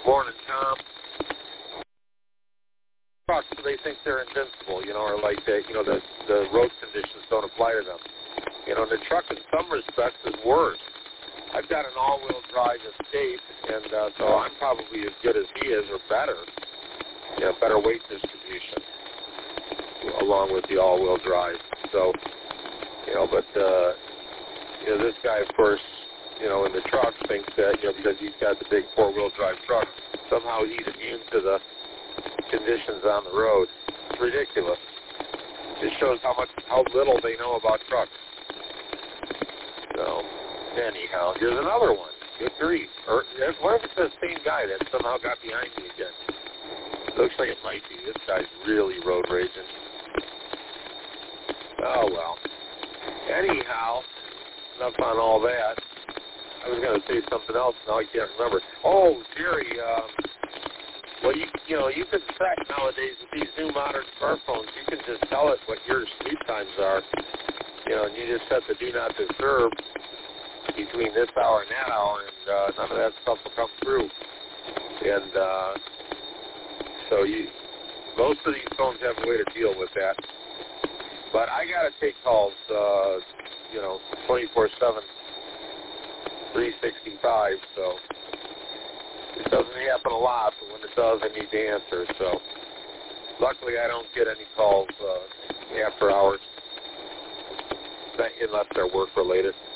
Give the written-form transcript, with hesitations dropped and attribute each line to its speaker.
Speaker 1: Morning, Tom. Trucks, they think they're invincible, or like the road conditions don't apply to them. The truck in some respects is worse. I've got an all-wheel drive Escape, and so I'm probably as good as he is or better. Better weight distribution along with the all-wheel drive. So, this guy, of course, in the truck thinks that, because he's got the big four-wheel drive truck, somehow he's immune to the conditions on the road. It's ridiculous. It shows how little they know about trucks. So, anyhow, here's another one. Good grief. Or what if it's the same guy that somehow got behind me again? Looks like it might be. This guy's really road raging. Oh, well. Anyhow, enough on all that. I was going to say something else. Now I can't remember. Oh, Jerry, well, you can set nowadays with these new modern smartphones. You can just tell it what your sleep times are. And you just set the do not disturb between this hour and that hour, and none of that stuff will come through. And so most of these phones have a way to deal with that. But I got to take calls, 24/7. 365, so it doesn't happen a lot, but when it does, I need to answer. So luckily I don't get any calls after hours, unless they're work-related.